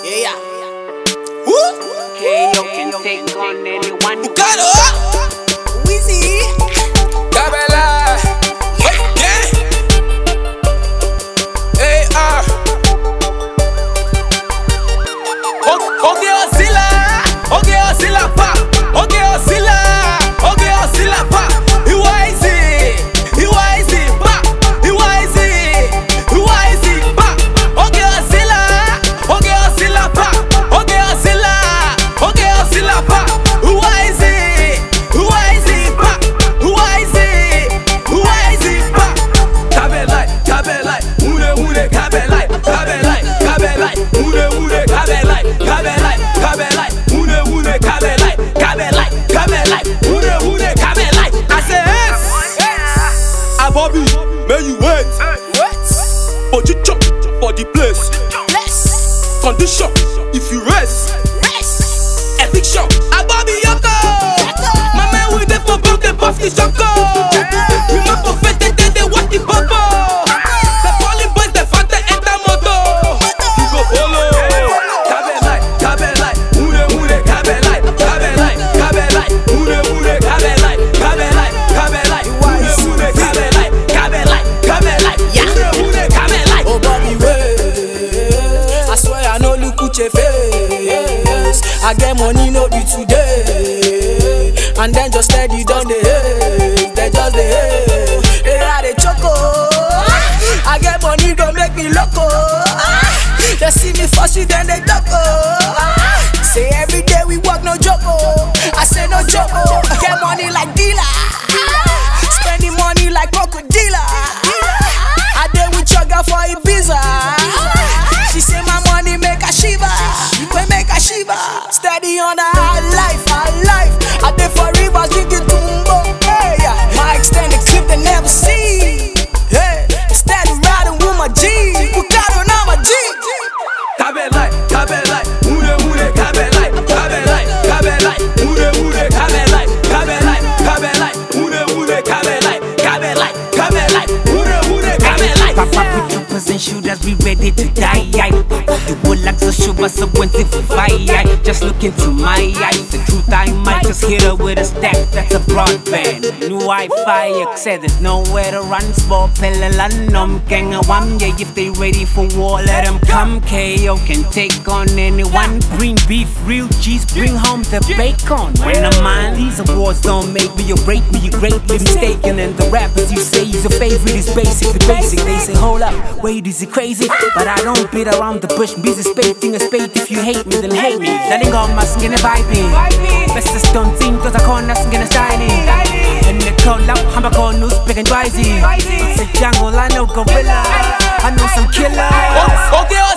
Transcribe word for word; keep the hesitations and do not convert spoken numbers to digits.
Yeah, yeah. Woo! K O can take on anyone. Bukalo, Weezy, Gabella, yeah. A R. Okay, Osila, okay, Osila pa, okay, Osila, okay, Osila pa. He wise it, he wise it pa, he wise it, he wise it pa. Okay, Osila, okay, Osila pa, okay, Osila, okay, Osila pa. Who wise it, who wise it pa, who wise it, who wise it pa. Kabelai, kabelai, mune mune kabelai, kabelai, kabelai, mune mune kabelai, kabelai, kabelai, mune mune kabelai, kabelai, kabelai, mune mune kabelai. I say yes, ah Bobby, may you wait, What? but you chop for the place. Bless, Condition, if you rest, rest, eviction. Ah Bobby Yoko, my man with the for both the buff the choco. Remember fit they they they watch the popo. The falling boys the fanta enter moto. He go follow. Kabelai, kabelai, mune mune kabelai, kabelai, kabelai, mune mune kabelai, kabelai, kabelai, mune mune kabelai, kabelai, kabelai, mune mune kabelai. oh Bobby wait. I swear I know look at your face. I get money no be today, and then just steady down the hate. They just the hate. They are the choco. I get money don't make me loco. They see me for shit then they ducko. Say every day we work no joko. I say no joko. Get money like dealer, spending money like crocodile. I deal with Chugga for Ibiza. She say my money make a shiva, we make a shiva. Steady on the high life, high life. I did for rivers, drinking tumbo. Hey, my extended clip they never see. Hey, steady riding with my G. Bukalo now my G. Kabelai, kabelai, mune mune kabelai, kabelai, kabelai, mune mune kabelai, kabelai, kabelai, mune mune kabelai, kabelai, kabelai, mune mune kabelai. Papa put troopers and shooters, we ready to die. The bullocks are sugar, so when they fire, just look into my eyes. The truth, I might just hit her with a stack. That's a broadband. New Wi-Fi, said there's nowhere to run. Sport Pelalanum, gang of one. Yeah, if they ready for war, let them come. K O can take on anyone. Bring beef, real G's, bring home the bacon. When I'm mine, these awards don't make me or break me. You're greatly mistaken, and the rappers you say is your favorite is basically basic. They say, hold up, wait, is it crazy? But I don't beat around the bush. Busy spading a spade. If you hate me, then hate me. Darling on my skin and vibing. Best just don't think, cause I can't not skin and shining. And the call up, I'm a call news, big and rising. It's a jungle, I know gorilla. I know some killers. Okay,